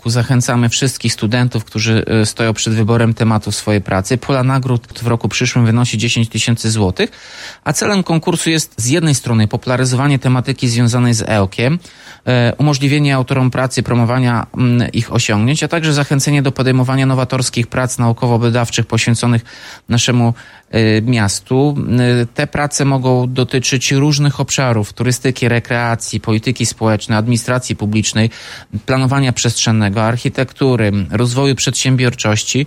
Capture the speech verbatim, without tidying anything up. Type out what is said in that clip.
Zachęcamy wszystkich studentów, którzy stoją przed wyborem tematu swojej pracy. Pula nagród w roku przyszłym wynosi dziesięć tysięcy złotych, a celem konkursu jest z jednej strony popularyzowanie tematyki związanej z E O K-iem, umożliwienie autorom pracy promowania ich osiągnięć, a także zachęcenie do podejmowania nowatorskich prac naukowo-badawczych poświęconych naszemu miastu. Te prace mogą dotyczyć różnych obszarów: turystyki, rekreacji, polityki społecznej, administracji publicznej, planowania przestrzennego, architektury, rozwoju przedsiębiorczości.